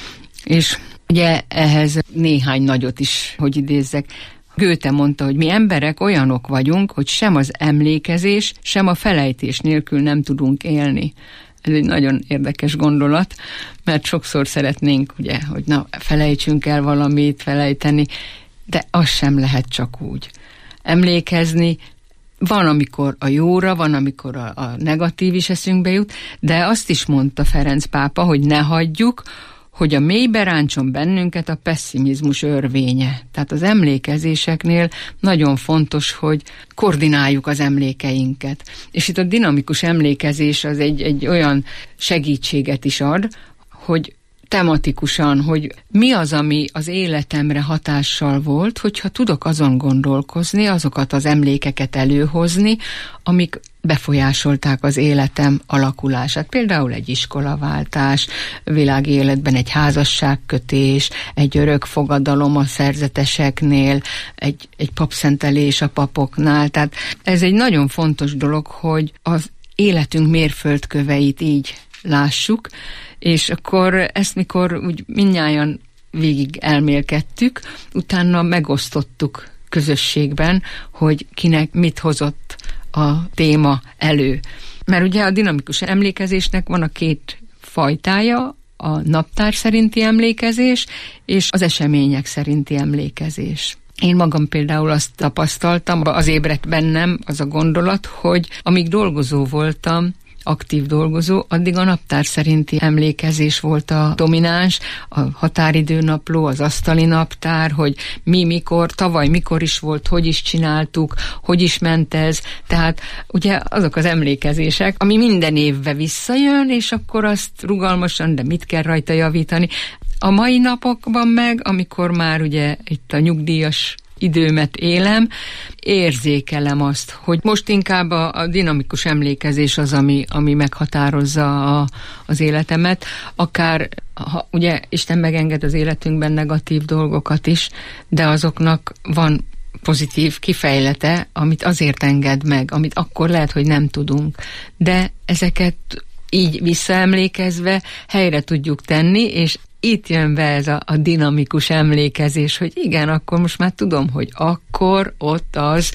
És ugye ehhez néhány nagyot is, hogy idézzek, Goethe mondta, hogy mi emberek olyanok vagyunk, hogy sem az emlékezés, sem a felejtés nélkül nem tudunk élni. Ez egy nagyon érdekes gondolat, mert sokszor szeretnénk, ugye, hogy na, felejtsünk el valamit, felejteni, de az sem lehet csak úgy. Emlékezni, van, amikor a jóra, van, amikor a, a negatív is eszünkbe jut, de azt is mondta Ferenc pápa, hogy ne hagyjuk, hogy a mélybe ráncson bennünket a pesszimizmus örvénye. Tehát az emlékezéseknél nagyon fontos, hogy koordináljuk az emlékeinket. És itt a dinamikus emlékezés az egy, egy olyan segítséget is ad, hogy tematikusan, hogy mi az, ami az életemre hatással volt, hogyha tudok azon gondolkozni, azokat az emlékeket előhozni, amik befolyásolták az életem alakulását. Például egy iskolaváltás, világi életben egy házasságkötés, egy örökfogadalom a szerzeteseknél, egy, egy papszentelés a papoknál. Tehát ez egy nagyon fontos dolog, hogy az életünk mérföldköveit így lássuk, és akkor ezt mikor úgy mindnyájan végig elmélkedtük, utána megosztottuk közösségben, hogy kinek mit hozott a téma elő. Mert ugye a dinamikus emlékezésnek van a két fajtája, a naptár szerinti emlékezés, és az események szerinti emlékezés. Én magam például azt tapasztaltam, az ébredt bennem az a gondolat, hogy amíg dolgozó voltam, aktív dolgozó, addig a naptár szerinti emlékezés volt a domináns, a határidőnapló, az asztali naptár, hogy mi, mikor, tavaly mikor is volt, hogy is csináltuk, hogy is ment ez, tehát ugye azok az emlékezések, ami minden évbe visszajön, és akkor azt rugalmasan, de mit kell rajta javítani. A mai napokban meg, amikor már ugye itt a nyugdíjas időmet élem, érzékelem azt, hogy most inkább a, a dinamikus emlékezés az, ami, ami meghatározza a, az életemet, akár, ha, ugye Isten megenged az életünkben negatív dolgokat is, de azoknak van pozitív kifejlete, amit azért enged meg, amit akkor lehet, hogy nem tudunk, de ezeket így visszaemlékezve helyre tudjuk tenni, és itt jön be ez a, a dinamikus emlékezés, hogy igen, akkor most már tudom, hogy akkor ott az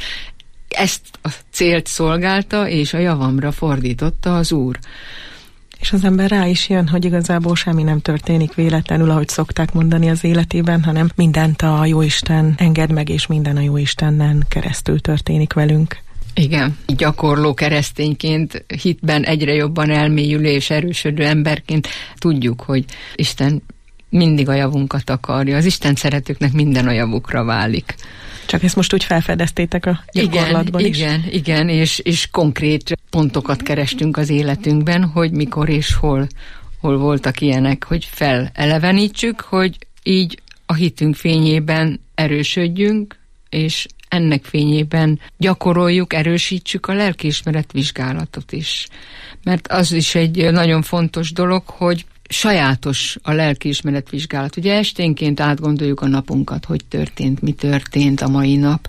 ezt a célt szolgálta, és a javamra fordította az Úr. És az ember rá is jön, hogy igazából semmi nem történik véletlenül, ahogy szokták mondani az életében, hanem mindent a Jóisten enged meg, és minden a Jóistenen keresztül történik velünk. Igen, gyakorló keresztényként, hitben egyre jobban elmélyülő és erősödő emberként tudjuk, hogy Isten mindig a javunkat akarja. Az Isten szeretőknek minden a javukra válik. Csak ezt most úgy felfedeztétek a gyakorlatban igen, is. Igen, igen, és, és konkrét pontokat kerestünk az életünkben, hogy mikor és hol, hol voltak ilyenek, hogy felelevenítsük, hogy így a hitünk fényében erősödjünk, és ennek fényében gyakoroljuk, erősítsük a lelkiismeret vizsgálatot is. Mert az is egy nagyon fontos dolog, hogy sajátos a lelkiismeret vizsgálat. Ugye esténként átgondoljuk a napunkat, hogy történt, mi történt a mai nap.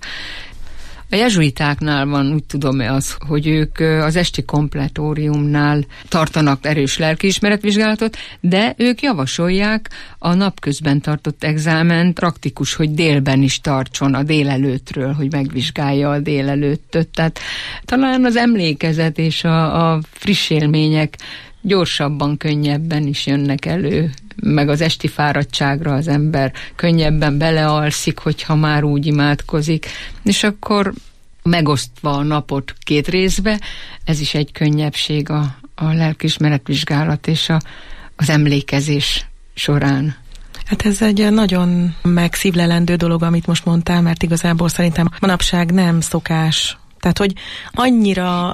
A jezsuitáknál van, úgy tudom az, hogy ők az esti kompletóriumnál tartanak erős lelkiismeretvizsgálatot, de ők javasolják a napközben tartott exáment praktikus, hogy délben is tartson a délelőttről, hogy megvizsgálja a délelőttöt. Tehát talán az emlékezet és a, a friss élmények gyorsabban, könnyebben is jönnek elő, meg az esti fáradtságra az ember könnyebben belealszik, hogyha már úgy imádkozik, és akkor megosztva a napot két részbe, ez is egy könnyebbség a, a lelkiismeretvizsgálat és a, az emlékezés során. Hát ez egy nagyon megszívlelendő dolog, amit most mondtál, mert igazából szerintem manapság nem szokás Tehát, hogy annyira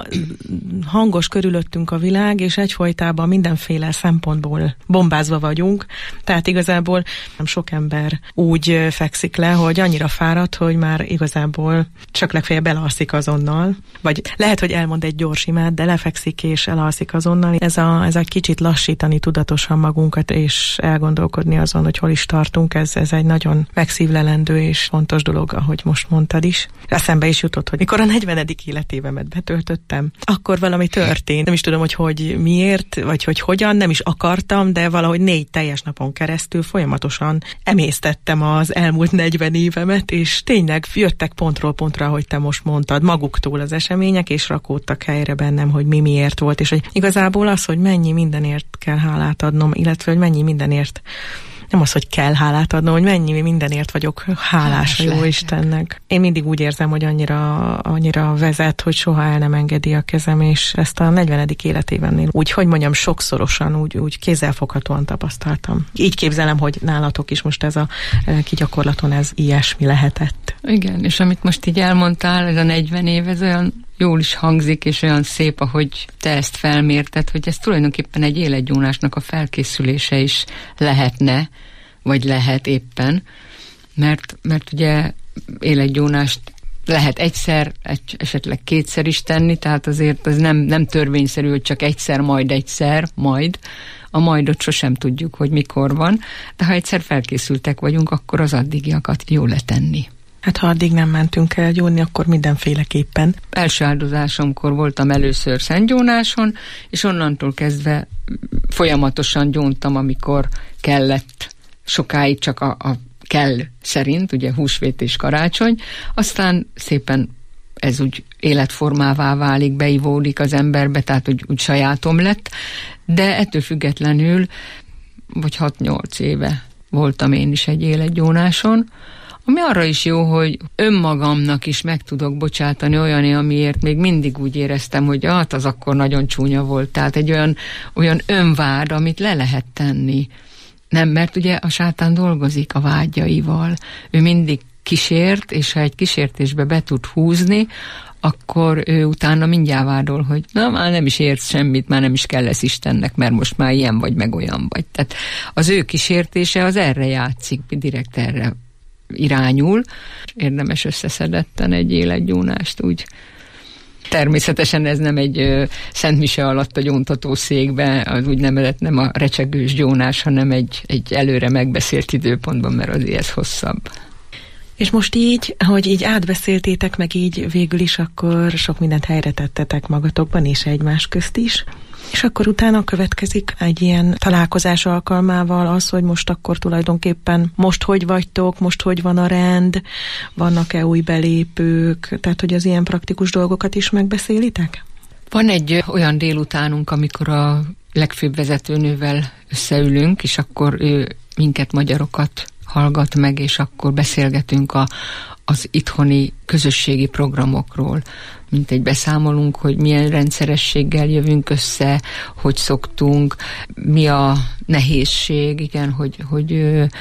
hangos körülöttünk a világ, és egyfolytában mindenféle szempontból bombázva vagyunk, tehát igazából nem sok ember úgy fekszik le, hogy annyira fáradt, hogy már igazából csak legfeljebb elalszik azonnal, vagy lehet, hogy elmond egy gyors imát, de lefekszik és elalszik azonnal. Ez a, ez a kicsit lassítani tudatosan magunkat, és elgondolkodni azon, hogy hol is tartunk, ez, ez egy nagyon megszívlelendő és fontos dolog, ahogy most mondtad is. Eszembe is jutott, hogy mikor a negyvenedik életévemet betöltöttem, akkor valami történt. Nem is tudom, hogy hogy miért, vagy hogy hogyan, nem is akartam, de valahogy négy teljes napon keresztül folyamatosan emésztettem az elmúlt negyven évemet, és tényleg jöttek pontról pontra, ahogy te most mondtad, maguktól az események, és rakódtak helyre bennem, hogy mi miért volt, és hogy igazából az, hogy mennyi mindenért kell hálát adnom, illetve hogy mennyi mindenért nem az, hogy kell hálát adnom, hogy mennyi mindenért vagyok hálás a jó Istennek. Én mindig úgy érzem, hogy annyira, annyira vezet, hogy soha el nem engedi a kezem, és ezt a negyvenedik életévennél úgy, hogy mondjam, sokszorosan, úgy, úgy kézzelfoghatóan tapasztaltam. Így képzelem, hogy nálatok is most ez a gyakorlaton ez ilyesmi lehetett. Igen, és amit most így elmondtál, ez a negyven év, ez olyan jól is hangzik, és olyan szép, ahogy te ezt felmérted, hogy ez tulajdonképpen egy életgyónásnak a felkészülése is lehetne, vagy lehet éppen, mert, mert ugye életgyónást lehet egyszer, egy, esetleg kétszer is tenni, tehát azért az nem, nem törvényszerű, hogy csak egyszer, majd egyszer, majd. A majdot sosem tudjuk, hogy mikor van, de ha egyszer felkészültek vagyunk, akkor az addigiakat jó letenni. Hát ha addig nem mentünk el gyónni, akkor mindenféleképpen. Első áldozásomkor voltam először szentgyónáson, és onnantól kezdve folyamatosan gyóntam, amikor kellett, sokáig csak a, a kell szerint, ugye húsvét és karácsony, aztán szépen ez úgy életformává válik, beivódik az emberbe, tehát úgy, úgy sajátom lett, de ettől függetlenül, vagy hat-nyolc éve voltam én is egy életgyónáson, ami arra is jó, hogy önmagamnak is meg tudok bocsátani olyan, amiért még mindig úgy éreztem, hogy hát az akkor nagyon csúnya volt. Tehát egy olyan, olyan önvád, amit le lehet tenni. Nem, mert ugye a sátán dolgozik a vágyaival. Ő mindig kísért, és ha egy kísértésbe be tud húzni, akkor ő utána mindjárt vádol, hogy na, már nem is érsz semmit, már nem is kell lesz Istennek, mert most már ilyen vagy, meg olyan vagy. Tehát az ő kísértése az erre játszik, direkt erre irányul. Érdemes összeszedetten egy életgyónást úgy. Természetesen ez nem egy ö, Szent Mise alatt a gyóntató székbe, az úgynevezett nem a recsegős gyónás, hanem egy, egy előre megbeszélt időpontban, mert azért ez hosszabb. És most így, hogy így átbeszéltétek, meg így végül is, akkor sok mindent helyre tettetek magatokban és egymás közt is. És akkor utána következik egy ilyen találkozás alkalmával az, hogy most akkor tulajdonképpen most hogy vagytok, most hogy van a rend, vannak-e új belépők, tehát hogy az ilyen praktikus dolgokat is megbeszélitek? Van egy olyan délutánunk, amikor a legfőbb vezetőnővel összeülünk, és akkor ő minket, magyarokat hallgat meg, és akkor beszélgetünk a, az itthoni közösségi programokról. Mint egy beszámolunk, hogy milyen rendszerességgel jövünk össze, hogy szoktunk, mi a nehézség, igen, hogy, hogy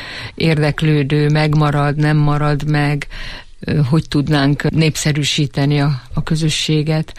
érdeklődő megmarad, nem marad meg, hogy tudnánk népszerűsíteni a, a közösséget.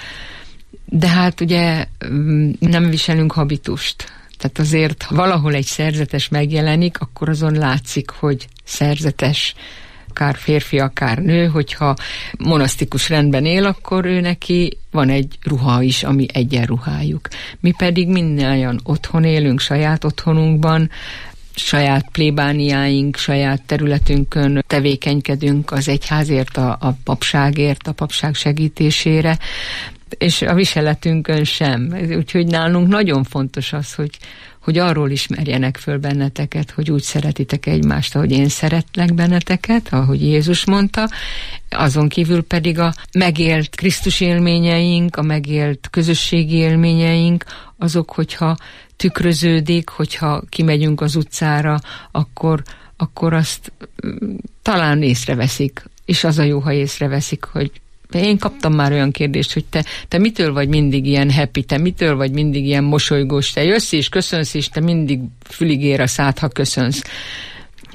De hát ugye nem viselünk habitust. Tehát azért, ha valahol egy szerzetes megjelenik, akkor azon látszik, hogy szerzetes, akár férfi, akár nő, hogyha monasztikus rendben él, akkor ő neki van egy ruha is, ami egyenruhájuk. Mi pedig mindannyian otthon élünk, saját otthonunkban, saját plébániáink, saját területünkön tevékenykedünk az egyházért, a, a papságért, a papság segítésére, és a viseletünkön sem. Úgyhogy nálunk nagyon fontos az, hogy, hogy arról ismerjenek föl benneteket, hogy úgy szeretitek egymást, ahogy én szeretlek benneteket, ahogy Jézus mondta, azon kívül pedig a megélt Krisztus élményeink, a megélt közösségi élményeink, azok, hogyha tükröződik, hogyha kimegyünk az utcára, akkor, akkor azt talán észreveszik, és az a jó, ha észreveszik, hogy én kaptam már olyan kérdést, hogy te, te mitől vagy mindig ilyen happy, te mitől vagy mindig ilyen mosolygós, te jössz és köszönsz, és te mindig fülig ér a szád, ha köszönsz.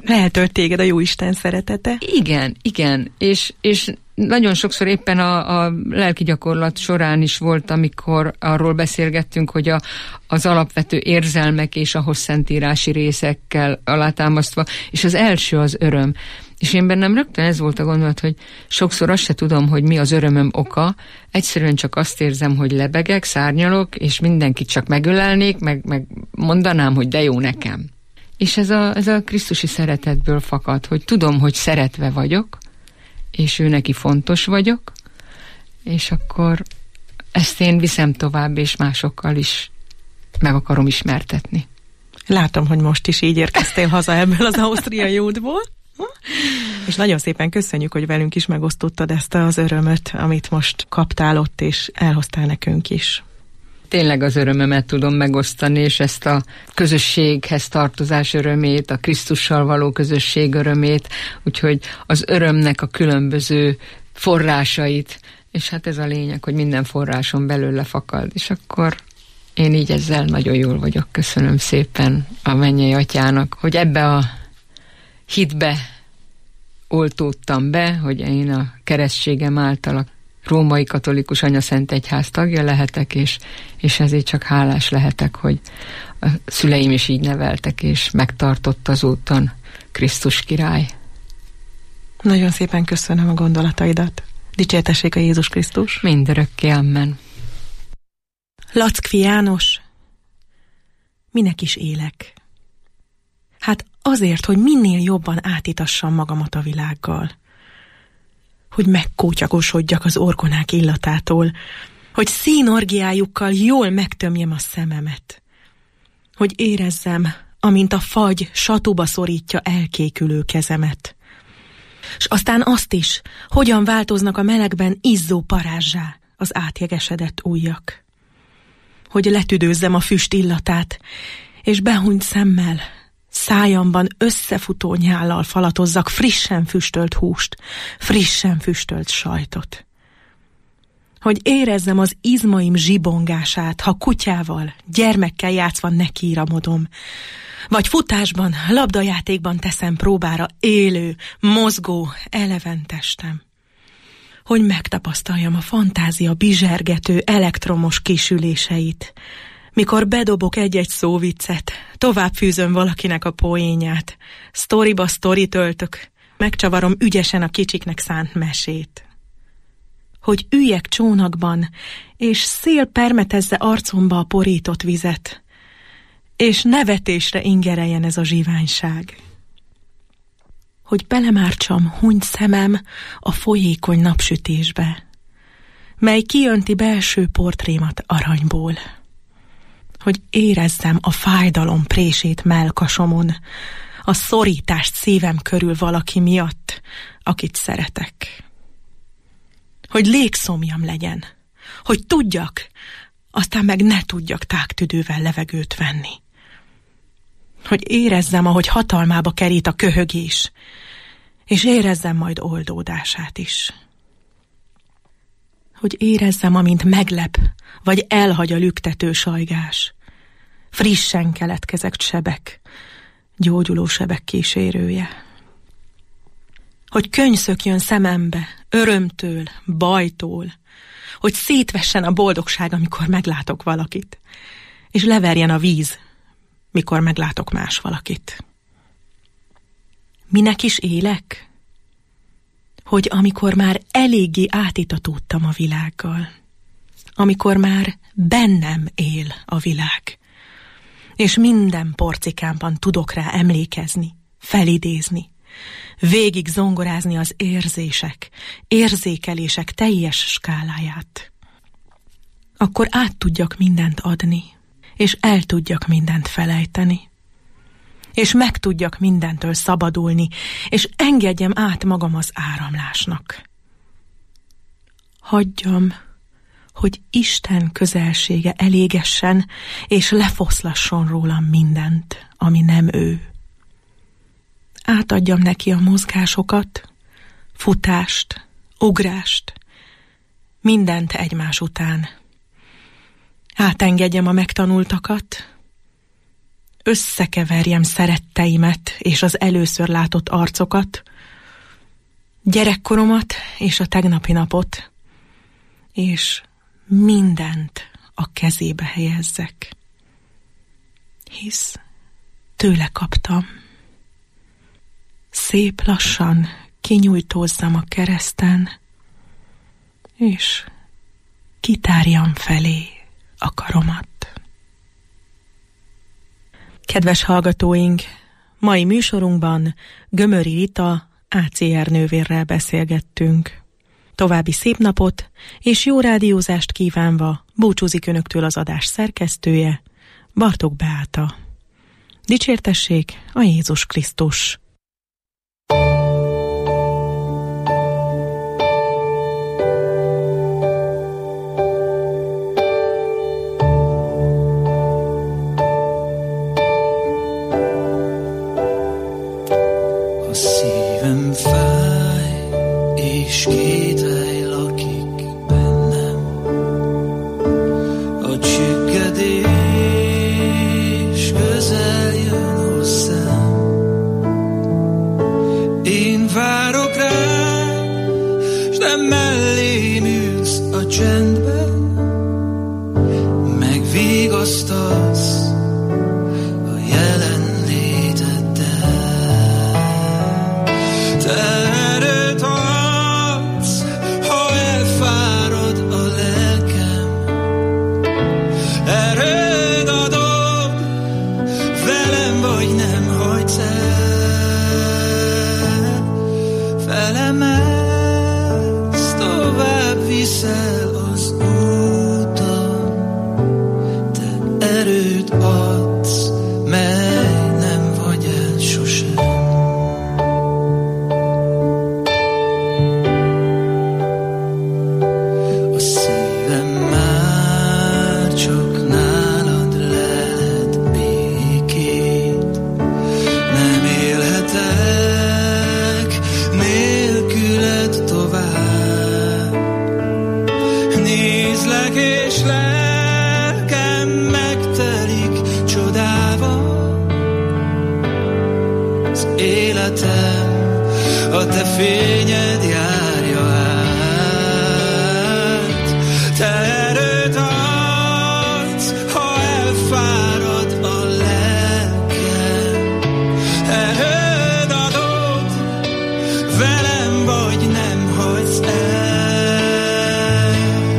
eltölt téged a Jóisten szeretete. Igen, igen, és, és nagyon sokszor éppen a, a lelki gyakorlat során is volt, amikor arról beszélgettünk, hogy a, az alapvető érzelmek és a hosszszentírási részekkel alátámasztva, és az első az öröm. És én bennem rögtön ez volt a gondolat, hogy sokszor azt se tudom, hogy mi az örömöm oka, egyszerűen csak azt érzem, hogy lebegek, szárnyalok, és mindenkit csak megölelnék, meg, meg mondanám, hogy de jó nekem. És ez a, ez a krisztusi szeretetből fakad, hogy tudom, hogy szeretve vagyok, és ő neki fontos vagyok, és akkor ezt én viszem tovább, és másokkal is meg akarom ismertetni. Látom, hogy most is így érkeztél haza ebből az ausztriai útból. És nagyon szépen köszönjük, hogy velünk is megosztottad ezt az örömöt, amit most kaptál ott, és elhoztál nekünk is. Tényleg az örömömet tudom megosztani, és ezt a közösséghez tartozás örömét, a Krisztussal való közösség örömét, úgyhogy az örömnek a különböző forrásait, és hát ez a lényeg, hogy minden forráson belőle fakad, és akkor én így ezzel nagyon jól vagyok. Köszönöm szépen a mennyei atyának, hogy ebbe a hitbe oltódtam be, hogy én a keresztségem által a római katolikus anyaszent egyház tagja lehetek, és, és ezért csak hálás lehetek, hogy a szüleim is így neveltek, és megtartott az úton Krisztus király. Nagyon szépen köszönöm a gondolataidat. Dicsértessék a Jézus Krisztus. Mindörökké, amen. Lackfi János, minek is élek? Hát azért, hogy minél jobban átitassam magamat a világgal. Hogy megkótyagosodjak az orgonák illatától, hogy színorgiájukkal jól megtömjem a szememet, hogy érezzem, amint a fagy satuba szorítja elkékülő kezemet. S aztán azt is, hogyan változnak a melegben izzó parázsá az átjegesedett ujjak. Hogy letüdőzzem a füst illatát, és behunyt szemmel, szájamban összefutó nyállal falatozzak frissen füstölt húst, frissen füstölt sajtot. Hogy érezzem az izmaim zsibongását, ha kutyával, gyermekkel játszva nekiíramodom, vagy futásban, labdajátékban teszem próbára élő, mozgó, eleven testem. Hogy megtapasztaljam a fantázia bizsergető elektromos kisüléseit, mikor bedobok egy-egy szóviccet, tovább fűzöm valakinek a poénját, sztoriba sztorit öltök, megcsavarom ügyesen a kicsiknek szánt mesét. Hogy üljek csónakban, és szél permetezze arcomba a porított vizet, és nevetésre ingereljen ez a zsiványság. Hogy belemártsam hunyt szemem a folyékony napsütésbe, mely kijönti belső portrémat aranyból. Hogy érezzem a fájdalom prését mellkasomon, a szorítást szívem körül valaki miatt, akit szeretek. Hogy légszomjam legyen, hogy tudjak, aztán meg ne tudjak tágtüdővel levegőt venni. Hogy érezzem, ahogy hatalmába kerít a köhögés, és érezzem majd oldódását is. Hogy érezzem, amint meglep, vagy elhagy a lüktető sajgás. Frissen keletkezett sebek, gyógyuló sebek kísérője. Hogy könyszökjön szemembe, örömtől, bajtól, hogy szétvessen a boldogság, amikor meglátok valakit, és leverjen a víz, mikor meglátok más valakit. Minek is élek? Hogy amikor már eléggé átitatódtam a világgal, amikor már bennem él a világ, és minden porcikámban tudok rá emlékezni, felidézni, végig zongorázni az érzések, érzékelések teljes skáláját, akkor át tudjak mindent adni, és el tudjak mindent felejteni, és meg tudjak mindentől szabadulni, és engedjem át magam az áramlásnak. Hagyjam, hogy Isten közelsége elégessen, és lefoszlasson rólam mindent, ami nem ő. Átadjam neki a mozgásokat, futást, ugrást, mindent egymás után. Átengedjem a megtanultakat, összekeverjem szeretteimet és az először látott arcokat, gyerekkoromat és a tegnapi napot, és mindent a kezébe helyezzek. Hisz tőle kaptam. Szép lassan kinyújtózzam a kereszten, és kitárjam felé a karomat. Kedves hallgatóink, mai műsorunkban Gömöri Rita á cé er nővérrel beszélgettünk. További szép napot és jó rádiózást kívánva búcsúzik önöktől az adás szerkesztője, Bartók Beáta. Dicsértessék a Jézus Krisztus! A szívem fáj, és kételj lakik bennem. A csüggedés közel jön hozzám. Én várok rád, s nem mellém ülsz a csendben. Megvigasztalsz a jelenléteddel. Te erőt adsz, ha elfárad a lelkem. Erőd adod, velem vagy nem hagysz el. Felemelsz, tovább viszel az úton. Te erőt adsz, mely nem vagy el sosem. A szívem már csak nálad leled békét. Nem élhetek nélküled tovább. Nézlek és lelkem megtelik csodával. Az életem a te fényed járja át. Te erőt adsz, ha elfárad a lelkem. Erőd adod, velem vagy nem hagysz el.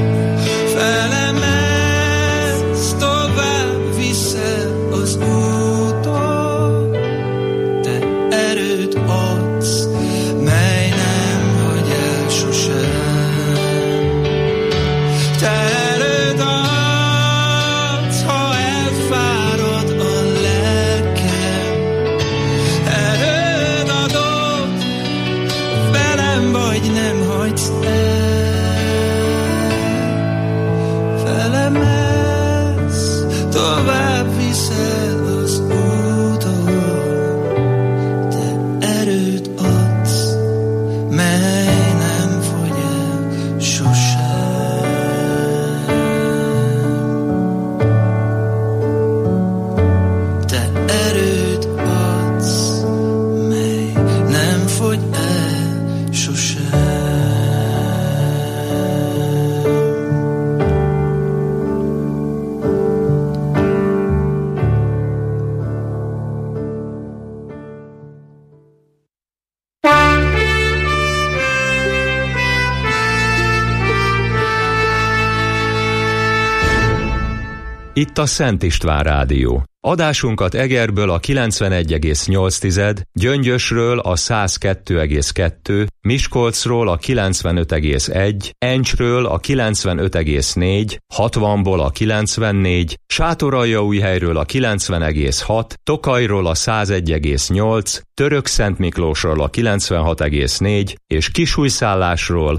Felemelsz, tovább viszel az úton. Te erőt adsz, mely nem hagy el sosem. Te erőt adsz, ha elfárad a lelkem. Erőd adod, velem vagy nem hagysz el. Felemelsz, tovább viszel az úton. Te erőt adsz, mely nem fogy el sosem. Te erőt adsz, mely nem fogy el sosem. Itt a Szent István Rádió. Adásunkat Egerből a kilencvenegy egész nyolc, Gyöngyösről a száz kettő egész kettő, Miskolcról a kilencvenöt egész egy, Encsről a kilencvenöt egész négy, hatvanból a kilencvennégy, Sátoraljaújhelyről a kilencven egész hat, Tokajról a száz egy egész nyolc, Törökszentmiklósról a kilencvenhat egész négy és Kisújszállásról